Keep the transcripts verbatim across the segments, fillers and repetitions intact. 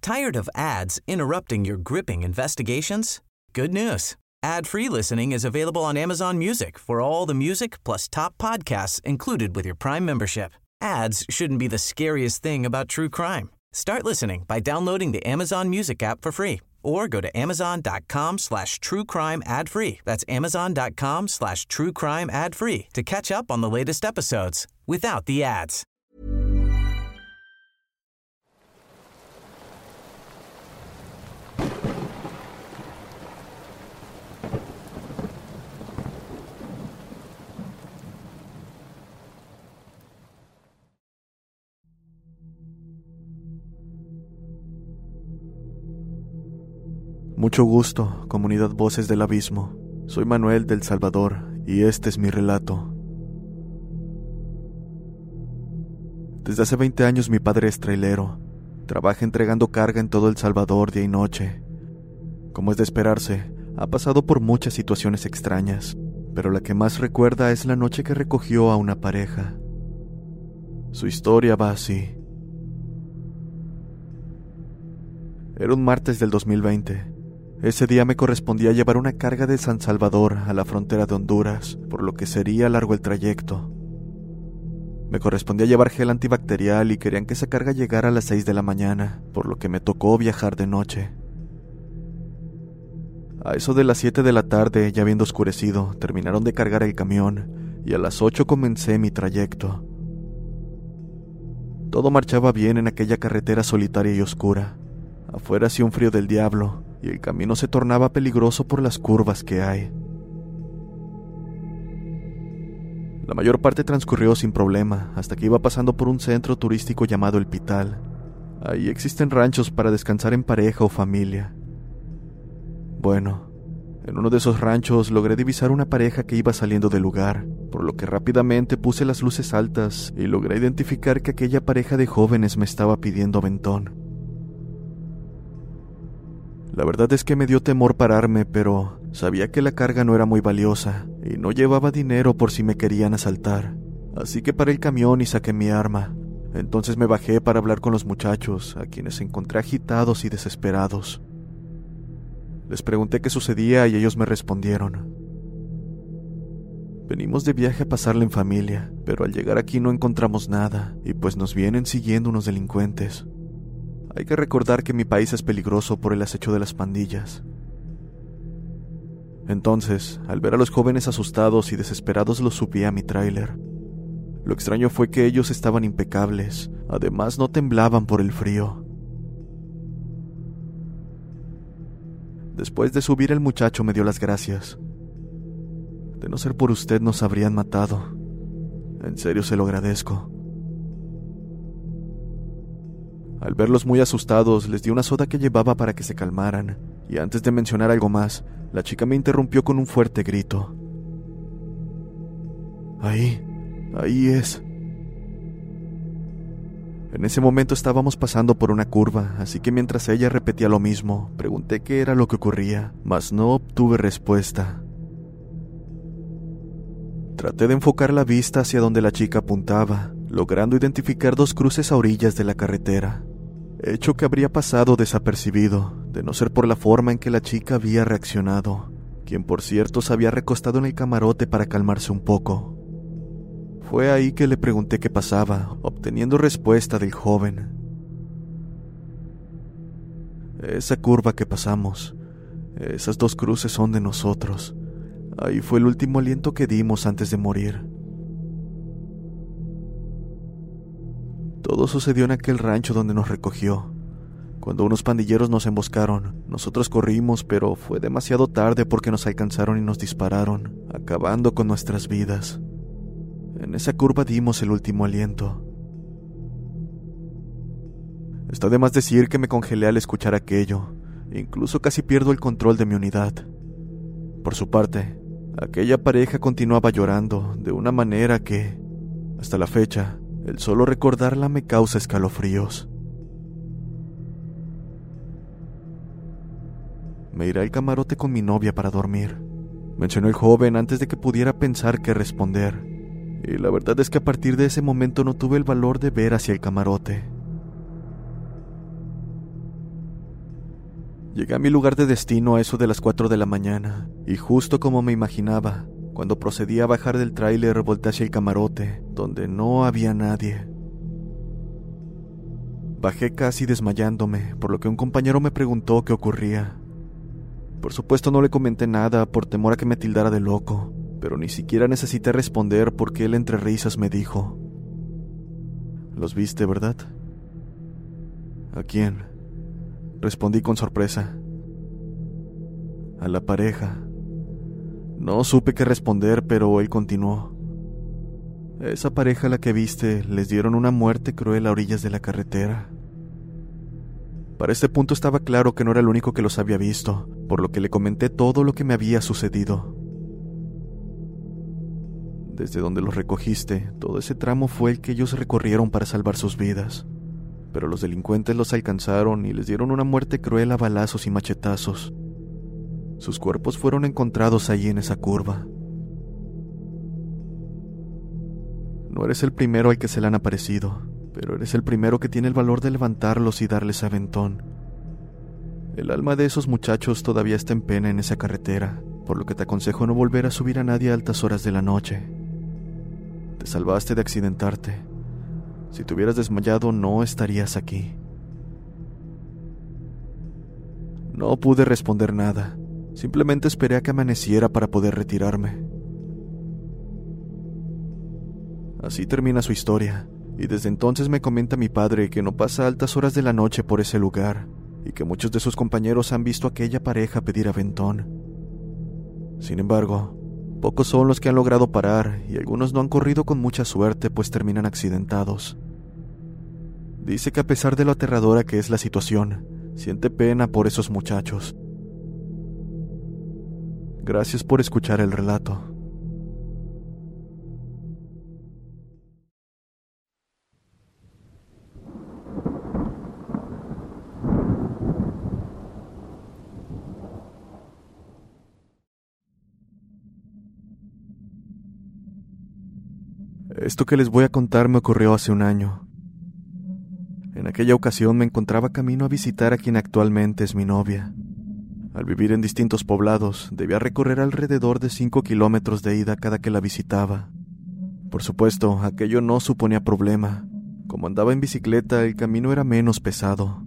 Tired of ads interrupting your gripping investigations? Good news. Ad-free listening is available on Amazon Music for all the music plus top podcasts included with your Prime membership. Ads shouldn't be the scariest thing about true crime. Start listening by downloading the Amazon Music app for free or go to amazon.com slash true crime ad free. That's amazon.com slash true crime ad free to catch up on the latest episodes without the ads. Mucho gusto, comunidad Voces del Abismo. Soy Manuel del Salvador y este es mi relato. Desde hace veinte años mi padre es trailero. Trabaja entregando carga en todo El Salvador día y noche. Como es de esperarse, ha pasado por muchas situaciones extrañas, pero la que más recuerda es la noche que recogió a una pareja. Su historia va así. Era un martes del dos mil veinte. Ese día me correspondía llevar una carga de San Salvador a la frontera de Honduras, por lo que sería largo el trayecto. Me correspondía llevar gel antibacterial y querían que esa carga llegara a las seis de la mañana, por lo que me tocó viajar de noche. A eso de las siete de la tarde, ya habiendo oscurecido, terminaron de cargar el camión y a las ocho comencé mi trayecto. Todo marchaba bien en aquella carretera solitaria y oscura. Afuera hacía un frío del diablo y el camino se tornaba peligroso por las curvas que hay. La mayor parte transcurrió sin problema hasta que iba pasando por un centro turístico llamado El Pital. Ahí existen ranchos para descansar en pareja o familia. Bueno, en uno de esos ranchos logré divisar una pareja que iba saliendo del lugar, por lo que rápidamente puse las luces altas y logré identificar que aquella pareja de jóvenes me estaba pidiendo aventón. La verdad es que me dio temor pararme, pero sabía que la carga no era muy valiosa y no llevaba dinero por si me querían asaltar. Así que paré el camión y saqué mi arma. Entonces me bajé para hablar con los muchachos, a quienes encontré agitados y desesperados. Les pregunté qué sucedía y ellos me respondieron: venimos de viaje a pasarla en familia, pero al llegar aquí no encontramos nada y pues nos vienen siguiendo unos delincuentes. Hay que recordar que mi país es peligroso por el acecho de las pandillas. Entonces, al ver a los jóvenes asustados y desesperados, los subí a mi tráiler. Lo extraño fue que ellos estaban impecables, además no temblaban por el frío. Después de subir, el muchacho me dio las gracias. De no ser por usted nos habrían matado. En serio se lo agradezco. Al verlos muy asustados, les di una soda que llevaba para que se calmaran, y antes de mencionar algo más, la chica me interrumpió con un fuerte grito. Ahí, ahí es. En ese momento estábamos pasando por una curva, así que mientras ella repetía lo mismo, pregunté qué era lo que ocurría, mas no obtuve respuesta. Traté de enfocar la vista hacia donde la chica apuntaba, logrando identificar dos cruces a orillas de la carretera, hecho que habría pasado desapercibido, de no ser por la forma en que la chica había reaccionado, quien por cierto se había recostado en el camarote para calmarse un poco. Fue ahí que le pregunté qué pasaba, obteniendo respuesta del joven. Esa curva que pasamos, esas dos cruces son de nosotros. Ahí fue el último aliento que dimos antes de morir. Todo sucedió en aquel rancho donde nos recogió. Cuando unos pandilleros nos emboscaron, nosotros corrimos, pero fue demasiado tarde porque nos alcanzaron y nos dispararon, acabando con nuestras vidas. En esa curva dimos el último aliento. Está de más decir que me congelé al escuchar aquello, incluso casi pierdo el control de mi unidad. Por su parte, aquella pareja continuaba llorando de una manera que, hasta la fecha, el solo recordarla me causa escalofríos. Me iré al camarote con mi novia para dormir, mencionó el joven antes de que pudiera pensar qué responder. Y la verdad es que a partir de ese momento no tuve el valor de ver hacia el camarote. Llegué a mi lugar de destino a eso de las cuatro de la mañana, y justo como me imaginaba, cuando procedí a bajar del tráiler volteé hacia el camarote, donde no había nadie. Bajé casi desmayándome, por lo que un compañero me preguntó qué ocurría. Por supuesto no le comenté nada por temor a que me tildara de loco, pero ni siquiera necesité responder porque él entre risas me dijo: «¿Los viste, verdad?» «¿A quién?», respondí con sorpresa. «A la pareja». No supe qué responder, pero él continuó: «Esa pareja a la que viste les dieron una muerte cruel a orillas de la carretera». Para este punto estaba claro que no era el único que los había visto, por lo que le comenté todo lo que me había sucedido. «Desde donde los recogiste, todo ese tramo fue el que ellos recorrieron para salvar sus vidas, pero los delincuentes los alcanzaron y les dieron una muerte cruel a balazos y machetazos. Sus cuerpos fueron encontrados allí en esa curva. No eres el primero al que se le han aparecido, pero eres el primero que tiene el valor de levantarlos y darles aventón. El alma de esos muchachos todavía está en pena en esa carretera, por lo que te aconsejo no volver a subir a nadie a altas horas de la noche. Te salvaste de accidentarte. Si te hubieras desmayado, no estarías aquí». No pude responder nada. Simplemente esperé a que amaneciera para poder retirarme. Así termina su historia, y desde entonces me comenta mi padre que no pasa altas horas de la noche por ese lugar, y que muchos de sus compañeros han visto a aquella pareja pedir aventón. Sin embargo, pocos son los que han logrado parar, y algunos no han corrido con mucha suerte, pues terminan accidentados. Dice que a pesar de lo aterradora que es la situación, siente pena por esos muchachos. Gracias por escuchar el relato. Esto que les voy a contar me ocurrió hace un año. En aquella ocasión me encontraba camino a visitar a quien actualmente es mi novia. Al vivir en distintos poblados, debía recorrer alrededor de cinco kilómetros de ida cada que la visitaba. Por supuesto, aquello no suponía problema. Como andaba en bicicleta, el camino era menos pesado.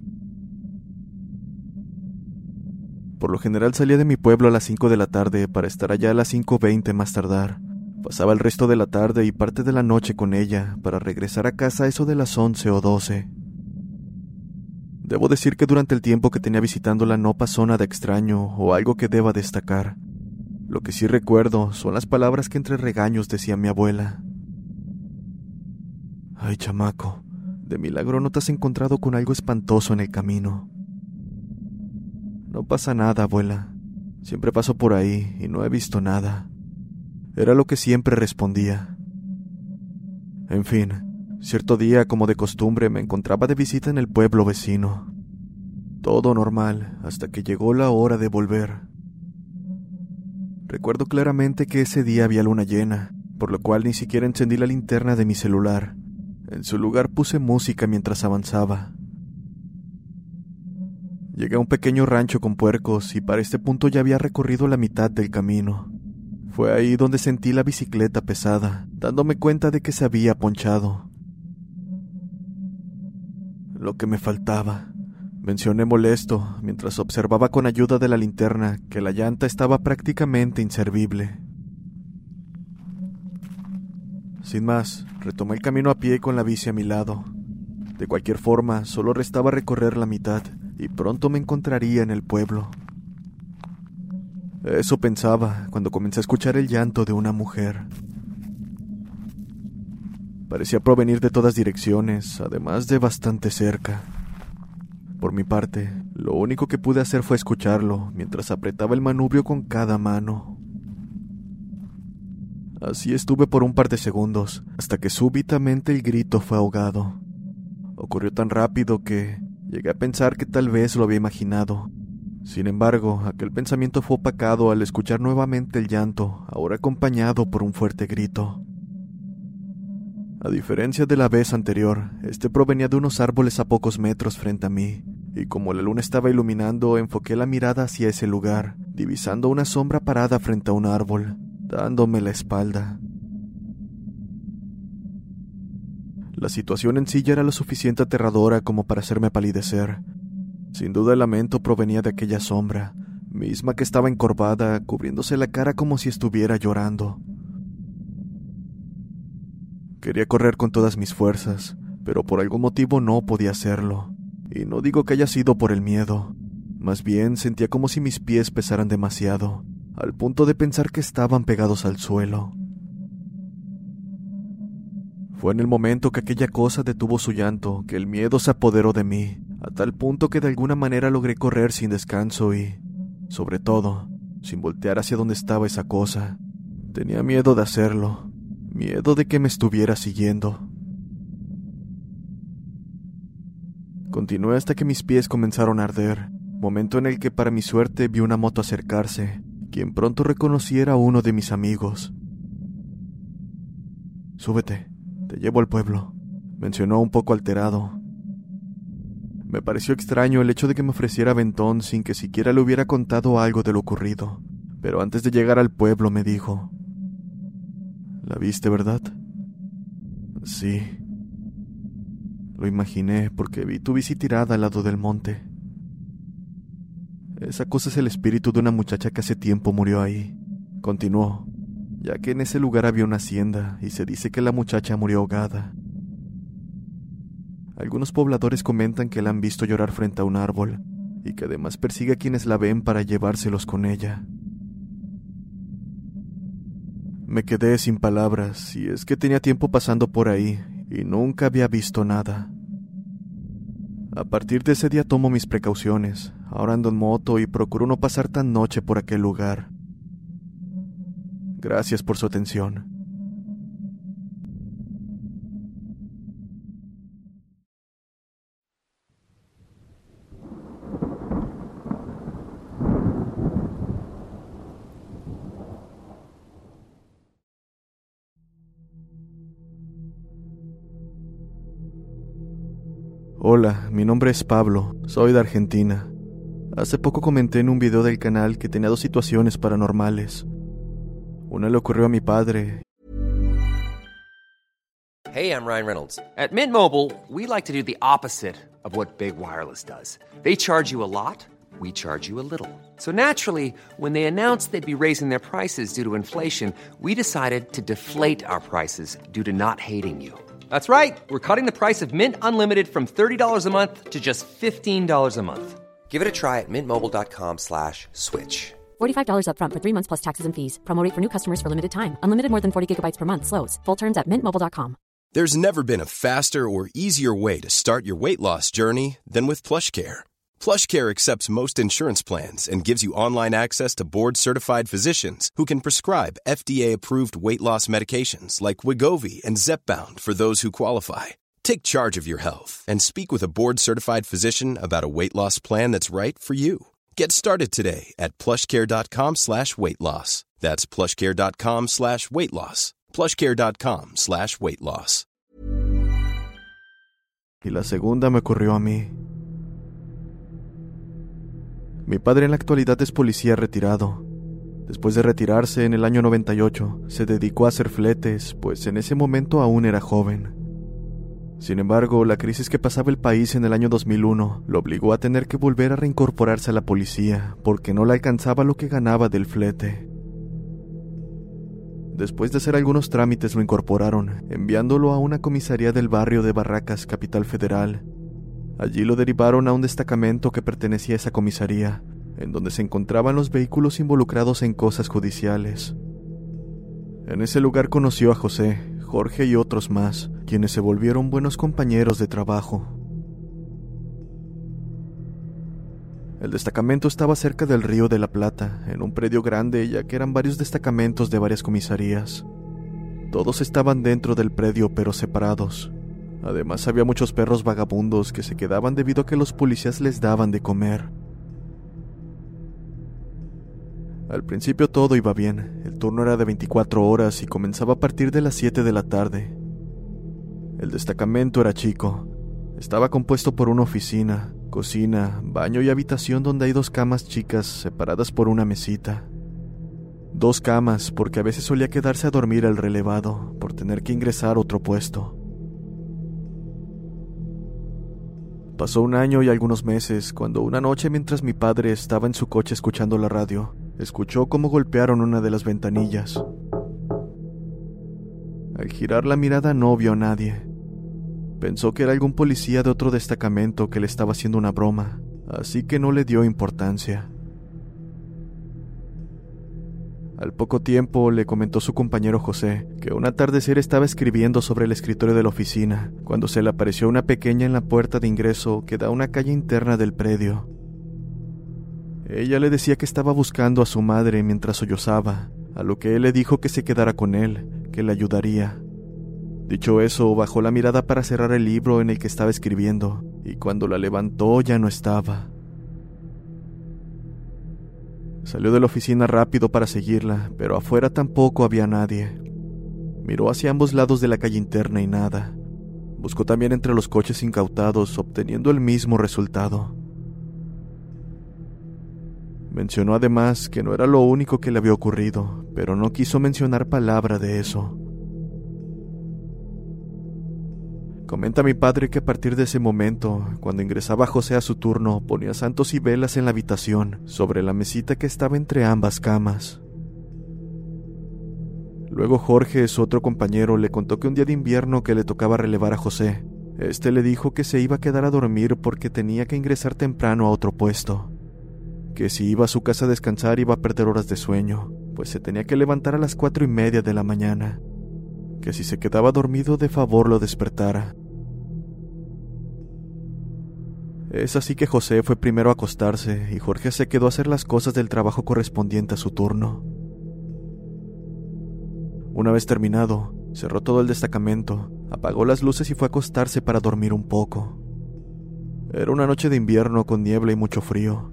Por lo general salía de mi pueblo a las cinco de la tarde para estar allá a las cinco veinte más tardar. Pasaba el resto de la tarde y parte de la noche con ella para regresar a casa a eso de las once o doce. Debo decir que durante el tiempo que tenía visitándola no pasó nada extraño o algo que deba destacar. Lo que sí recuerdo son las palabras que entre regaños decía mi abuela. «Ay, chamaco, de milagro no te has encontrado con algo espantoso en el camino». «No pasa nada, abuela. Siempre paso por ahí y no he visto nada». Era lo que siempre respondía. En fin, cierto día, como de costumbre, me encontraba de visita en el pueblo vecino. Todo normal, hasta que llegó la hora de volver. Recuerdo claramente que ese día había luna llena, por lo cual ni siquiera encendí la linterna de mi celular. En su lugar puse música mientras avanzaba. Llegué a un pequeño rancho con puercos y para este punto ya había recorrido la mitad del camino. Fue ahí donde sentí la bicicleta pesada, dándome cuenta de que se había ponchado. Lo que me faltaba, mencioné molesto, mientras observaba con ayuda de la linterna que la llanta estaba prácticamente inservible. Sin más, retomé el camino a pie con la bici a mi lado. De cualquier forma, solo restaba recorrer la mitad, y pronto me encontraría en el pueblo. Eso pensaba cuando comencé a escuchar el llanto de una mujer. Parecía provenir de todas direcciones, además de bastante cerca. Por mi parte, lo único que pude hacer fue escucharlo mientras apretaba el manubrio con cada mano. Así estuve por un par de segundos, hasta que súbitamente el grito fue ahogado. Ocurrió tan rápido que llegué a pensar que tal vez lo había imaginado. Sin embargo, aquel pensamiento fue opacado al escuchar nuevamente el llanto, ahora acompañado por un fuerte grito. A diferencia de la vez anterior, este provenía de unos árboles a pocos metros frente a mí, y como la luna estaba iluminando, enfoqué la mirada hacia ese lugar, divisando una sombra parada frente a un árbol, dándome la espalda. La situación en sí ya era lo suficiente aterradora como para hacerme palidecer. Sin duda el lamento provenía de aquella sombra, misma que estaba encorvada, cubriéndose la cara como si estuviera llorando. Quería correr con todas mis fuerzas, pero por algún motivo no podía hacerlo. Y no digo que haya sido por el miedo, más bien sentía como si mis pies pesaran demasiado, al punto de pensar que estaban pegados al suelo. Fue en el momento que aquella cosa detuvo su llanto que el miedo se apoderó de mí, a tal punto que de alguna manera logré correr sin descanso y, sobre todo, sin voltear hacia donde estaba esa cosa. Tenía miedo de hacerlo, miedo de que me estuviera siguiendo. Continué hasta que mis pies comenzaron a arder, momento en el que para mi suerte vi una moto acercarse, quien pronto reconocí era uno de mis amigos. «Súbete, te llevo al pueblo», mencionó un poco alterado. Me pareció extraño el hecho de que me ofreciera aventón sin que siquiera le hubiera contado algo de lo ocurrido, pero antes de llegar al pueblo me dijo: «¿La viste, verdad?» «Sí». Lo imaginé porque vi tu bici tirada al lado del monte. Esa cosa es el espíritu de una muchacha que hace tiempo murió ahí. Continuó, ya que en ese lugar había una hacienda y se dice que la muchacha murió ahogada. Algunos pobladores comentan que la han visto llorar frente a un árbol y que además persigue a quienes la ven para llevárselos con ella. Me quedé sin palabras, y es que tenía tiempo pasando por ahí y nunca había visto nada. A partir de ese día tomo mis precauciones, ahora ando en moto y procuro no pasar tan noche por aquel lugar. Gracias por su atención. Hola, mi nombre es Pablo, soy de Argentina. Hace poco comenté en un video del canal que tenía dos situaciones paranormales. Una le ocurrió a mi padre. Hey, I'm Ryan Reynolds. At Mint Mobile, we like to do the opposite of what Big Wireless does. They charge you a lot, we charge you a little. So naturally, when they announced they'd be raising their prices due to inflation, we decided to deflate our prices due to not hating you. That's right. We're cutting the price of Mint Unlimited from thirty dollars a month to just fifteen dollars a month. Give it a try at mintmobile.com slash switch. forty-five dollars up front for three months plus taxes and fees. Promo rate for new customers for limited time. Unlimited more than forty gigabytes per month slows. Full terms at mint mobile dot com. There's never been a faster or easier way to start your weight loss journey than with PlushCare. PlushCare accepts most insurance plans and gives you online access to board-certified physicians who can prescribe F D A-approved weight loss medications like Wegovy and Zepbound for those who qualify. Take charge of your health and speak with a board-certified physician about a weight loss plan that's right for you. Get started today at plushcare.com slash weight loss. That's plushcare.com slash weight loss. plushcare.com slash weight loss. Y la segunda me ocurrió a mí. Mi padre en la actualidad es policía retirado. Después de retirarse en el año noventa y ocho, se dedicó a hacer fletes, pues en ese momento aún era joven. Sin embargo, la crisis que pasaba el país en el año dos mil uno lo obligó a tener que volver a reincorporarse a la policía, porque no le alcanzaba lo que ganaba del flete. Después de hacer algunos trámites lo incorporaron, enviándolo a una comisaría del barrio de Barracas, Capital Federal. Allí lo derivaron a un destacamento que pertenecía a esa comisaría, en donde se encontraban los vehículos involucrados en cosas judiciales. En ese lugar conoció a José, Jorge y otros más, quienes se volvieron buenos compañeros de trabajo. El destacamento estaba cerca del Río de la Plata, en un predio grande, ya que eran varios destacamentos de varias comisarías. Todos estaban dentro del predio, pero separados. Además, había muchos perros vagabundos que se quedaban debido a que los policías les daban de comer. Al principio todo iba bien. El turno era de veinticuatro horas y comenzaba a partir de las siete de la tarde. El destacamento era chico. Estaba compuesto por una oficina, cocina, baño y habitación donde hay dos camas chicas separadas por una mesita. Dos camas porque a veces solía quedarse a dormir el relevado por tener que ingresar a otro puesto. Pasó un año y algunos meses cuando una noche, mientras mi padre estaba en su coche escuchando la radio, escuchó cómo golpearon una de las ventanillas. Al girar la mirada no vio a nadie. Pensó que era algún policía de otro destacamento que le estaba haciendo una broma, así que no le dio importancia. Al poco tiempo le comentó su compañero José que un atardecer estaba escribiendo sobre el escritorio de la oficina cuando se le apareció una pequeña en la puerta de ingreso que da a una calle interna del predio. Ella le decía que estaba buscando a su madre mientras sollozaba, a lo que él le dijo que se quedara con él, que le ayudaría. Dicho eso, bajó la mirada para cerrar el libro en el que estaba escribiendo, y cuando la levantó ya no estaba. Salió de la oficina rápido para seguirla, pero afuera tampoco había nadie. Miró hacia ambos lados de la calle interna y nada. Buscó también entre los coches incautados, obteniendo el mismo resultado. Mencionó además que no era lo único que le había ocurrido, pero no quiso mencionar palabra de eso. Comenta mi padre que a partir de ese momento, cuando ingresaba José a su turno, ponía santos y velas en la habitación, sobre la mesita que estaba entre ambas camas. Luego Jorge, su otro compañero, le contó que un día de invierno que le tocaba relevar a José, este le dijo que se iba a quedar a dormir porque tenía que ingresar temprano a otro puesto, que si iba a su casa a descansar iba a perder horas de sueño, pues se tenía que levantar a las cuatro y media de la mañana, que si se quedaba dormido de favor lo despertara. Es así que José fue primero a acostarse y Jorge se quedó a hacer las cosas del trabajo correspondiente a su turno. Una vez terminado, cerró todo el destacamento, apagó las luces y fue a acostarse para dormir un poco. Era una noche de invierno con niebla y mucho frío.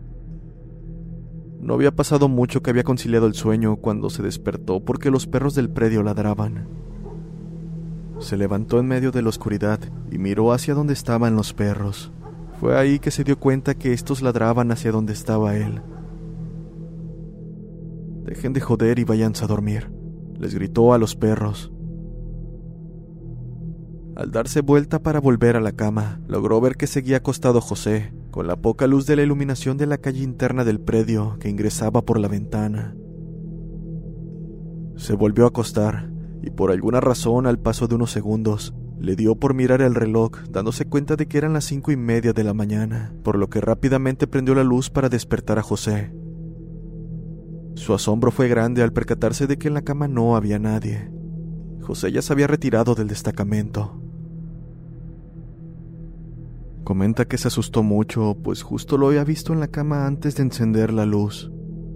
No había pasado mucho que había conciliado el sueño cuando se despertó porque los perros del predio ladraban. Se levantó en medio de la oscuridad y miró hacia donde estaban los perros. Fue ahí que se dio cuenta que estos ladraban hacia donde estaba él. «Dejen de joder y váyanse a dormir», les gritó a los perros. Al darse vuelta para volver a la cama, logró ver que seguía acostado José, con la poca luz de la iluminación de la calle interna del predio que ingresaba por la ventana. Se volvió a acostar, y por alguna razón, al paso de unos segundos, le dio por mirar el reloj, dándose cuenta de que eran las cinco y media de la mañana, por lo que rápidamente prendió la luz para despertar a José. Su asombro fue grande al percatarse de que en la cama no había nadie. José ya se había retirado del destacamento. Comenta que se asustó mucho, pues justo lo había visto en la cama antes de encender la luz.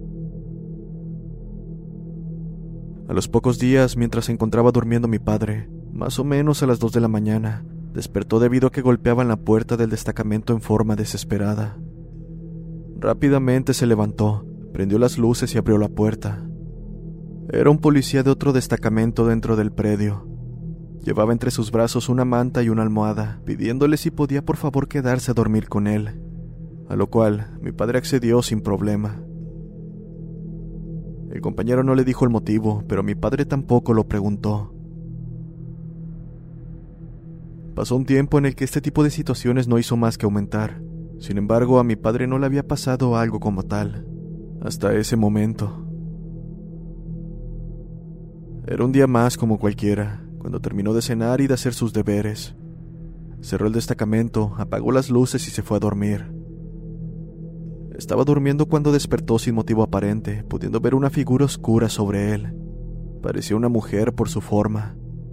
A los pocos días, mientras se encontraba durmiendo mi padre, más o menos a las dos de la mañana, despertó debido a que golpeaban la puerta del destacamento en forma desesperada. Rápidamente se levantó, prendió las luces y abrió la puerta. Era un policía de otro destacamento dentro del predio. Llevaba entre sus brazos una manta y una almohada, pidiéndole si podía por favor quedarse a dormir con él, a lo cual mi padre accedió sin problema. El compañero no le dijo el motivo, pero mi padre tampoco lo preguntó. Pasó un tiempo en el que este tipo de situaciones no hizo más que aumentar. Sin embargo, a mi padre no le había pasado algo como tal, hasta ese momento. Era un día más como cualquiera, cuando terminó de cenar y de hacer sus deberes. Cerró el destacamento, apagó las luces y se fue a dormir. Estaba durmiendo cuando despertó sin motivo aparente, pudiendo ver una figura oscura sobre él. Parecía una mujer por su forma.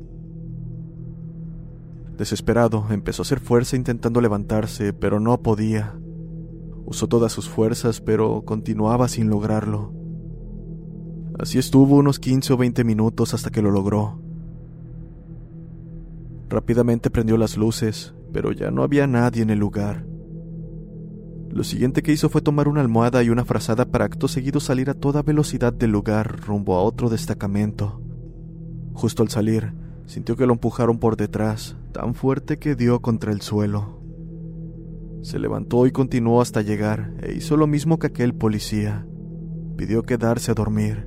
Desesperado, empezó a hacer fuerza intentando levantarse, pero no podía. Usó todas sus fuerzas, pero continuaba sin lograrlo. Así estuvo unos quince o veinte minutos hasta que lo logró. Rápidamente prendió las luces, pero ya no había nadie en el lugar. Lo siguiente que hizo fue tomar una almohada y una frazada para acto seguido salir a toda velocidad del lugar rumbo a otro destacamento. Justo al salir, sintió que lo empujaron por detrás, tan fuerte que dio contra el suelo. Se levantó y continuó hasta llegar, e hizo lo mismo que aquel policía. Pidió quedarse a dormir.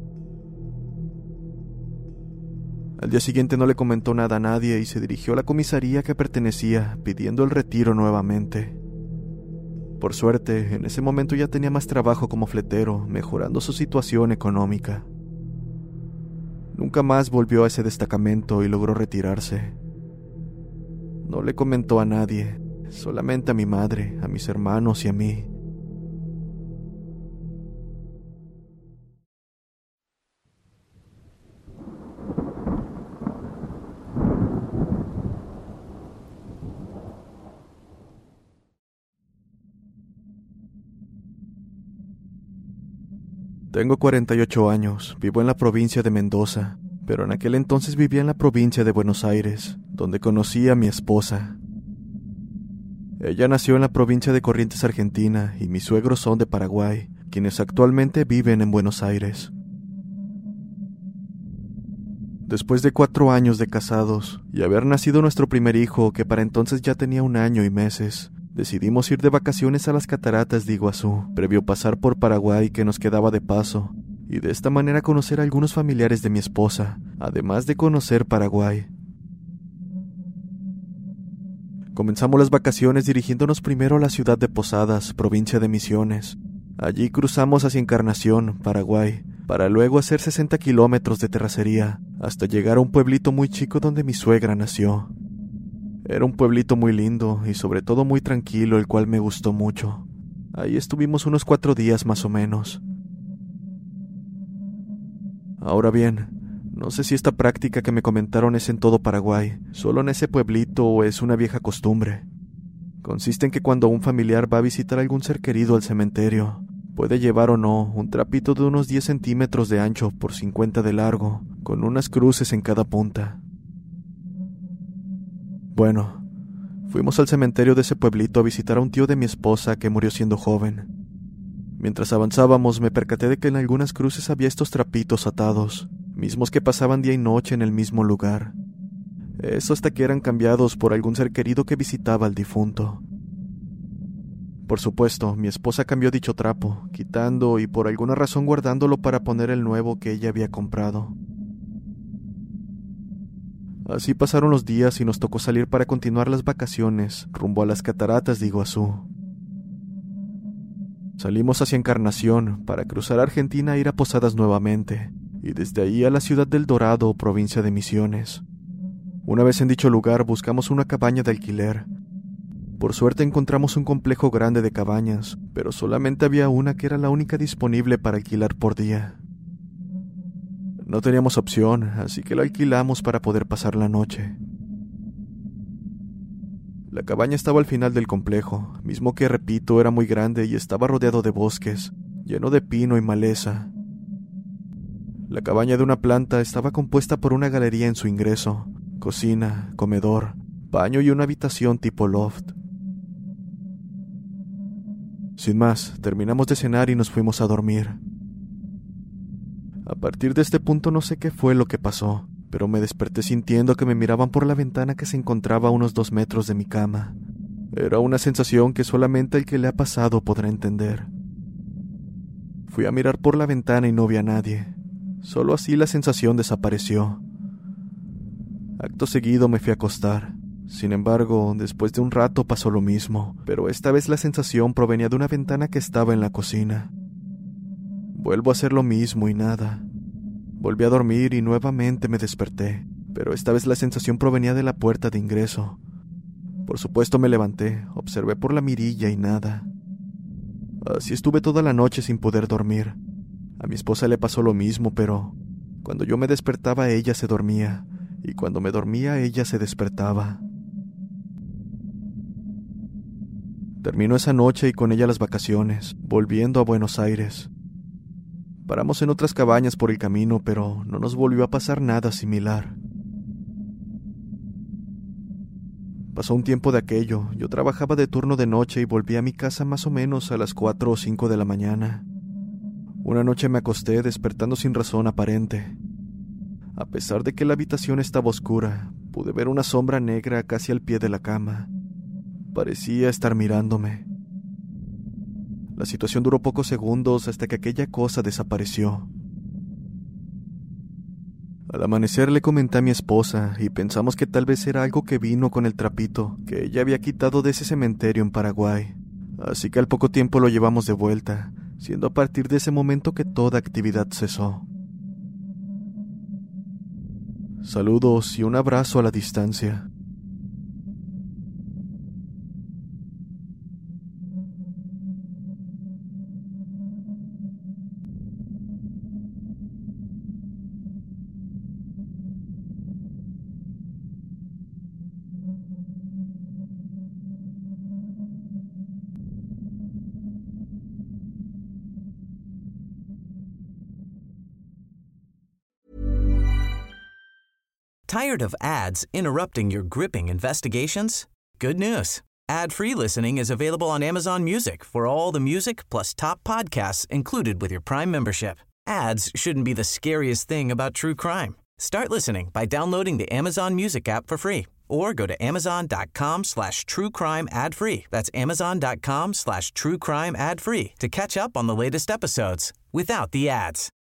Al día siguiente no le comentó nada a nadie y se dirigió a la comisaría que pertenecía, pidiendo el retiro nuevamente. Por suerte, en ese momento ya tenía más trabajo como fletero, mejorando su situación económica. Nunca más volvió a ese destacamento y logró retirarse. No le comentó a nadie, solamente a mi madre, a mis hermanos y a mí. Tengo cuarenta y ocho años, vivo en la provincia de Mendoza, pero en aquel entonces vivía en la provincia de Buenos Aires, donde conocí a mi esposa. Ella nació en la provincia de Corrientes, Argentina, y mis suegros son de Paraguay, quienes actualmente viven en Buenos Aires. Después de cuatro años de casados, y haber nacido nuestro primer hijo, que para entonces ya tenía un año y meses, decidimos ir de vacaciones a las cataratas de Iguazú, previo pasar por Paraguay, que nos quedaba de paso, y de esta manera conocer a algunos familiares de mi esposa, además de conocer Paraguay. Comenzamos las vacaciones dirigiéndonos primero a la ciudad de Posadas, provincia de Misiones. Allí cruzamos hacia Encarnación, Paraguay, para luego hacer sesenta kilómetros de terracería, hasta llegar a un pueblito muy chico donde mi suegra nació. Era un pueblito muy lindo y sobre todo muy tranquilo, el cual me gustó mucho. Ahí estuvimos unos cuatro días más o menos. Ahora bien, no sé si esta práctica que me comentaron es en todo Paraguay, solo en ese pueblito, o es una vieja costumbre. Consiste en que cuando un familiar va a visitar a algún ser querido al cementerio, puede llevar o no un trapito de unos diez centímetros de ancho por cincuenta de largo, con unas cruces en cada punta. Bueno, fuimos al cementerio de ese pueblito a visitar a un tío de mi esposa que murió siendo joven. Mientras avanzábamos me percaté de que en algunas cruces había estos trapitos atados, mismos que pasaban día y noche en el mismo lugar. Eso hasta que eran cambiados por algún ser querido que visitaba al difunto. Por supuesto, mi esposa cambió dicho trapo, quitando y por alguna razón guardándolo para poner el nuevo que ella había comprado. Así pasaron los días y nos tocó salir para continuar las vacaciones rumbo a las cataratas de Iguazú. Salimos hacia Encarnación para cruzar Argentina e ir a Posadas nuevamente, y desde ahí a la ciudad del Dorado, provincia de Misiones. Una vez en dicho lugar buscamos una cabaña de alquiler. Por suerte encontramos un complejo grande de cabañas, pero solamente había una que era la única disponible para alquilar por día. No teníamos opción, así que lo alquilamos para poder pasar la noche. La cabaña estaba al final del complejo, mismo que, repito, era muy grande y estaba rodeado de bosques, lleno de pino y maleza. La cabaña de una planta estaba compuesta por una galería en su ingreso, cocina, comedor, baño y una habitación tipo loft. Sin más, terminamos de cenar y nos fuimos a dormir. A partir de este punto no sé qué fue lo que pasó, pero me desperté sintiendo que me miraban por la ventana que se encontraba a unos dos metros de mi cama. Era una sensación que solamente el que le ha pasado podrá entender. Fui a mirar por la ventana y no vi a nadie. Solo así la sensación desapareció. Acto seguido me fui a acostar. Sin embargo, después de un rato pasó lo mismo, pero esta vez la sensación provenía de una ventana que estaba en la cocina. Vuelvo a hacer lo mismo y nada. Volví a dormir y nuevamente me desperté, pero esta vez la sensación provenía de la puerta de ingreso. Por supuesto me levanté, observé por la mirilla y nada. Así estuve toda la noche sin poder dormir. A mi esposa le pasó lo mismo, pero cuando yo me despertaba ella se dormía, y cuando me dormía ella se despertaba. Terminó esa noche y con ella las vacaciones, volviendo a Buenos Aires. Paramos en otras cabañas por el camino, pero no nos volvió a pasar nada similar. Pasó un tiempo de aquello, yo trabajaba de turno de noche y volví a mi casa más o menos a las cuatro o cinco de la mañana. Una noche me acosté despertando sin razón aparente. A pesar de que la habitación estaba oscura, pude ver una sombra negra casi al pie de la cama. Parecía estar mirándome. La situación duró pocos segundos hasta que aquella cosa desapareció. Al amanecer le comenté a mi esposa y pensamos que tal vez era algo que vino con el trapito que ella había quitado de ese cementerio en Paraguay. Así que al poco tiempo lo llevamos de vuelta, siendo a partir de ese momento que toda actividad cesó. Saludos y un abrazo a la distancia. Tired of ads interrupting your gripping investigations? Good news. Ad-free listening is available on Amazon Music for all the music plus top podcasts included with your Prime membership. Ads shouldn't be the scariest thing about true crime. Start listening by downloading the Amazon Music app for free or go to amazon.com slash true crime ad free. That's amazon.com slash true crime ad free to catch up on the latest episodes without the ads.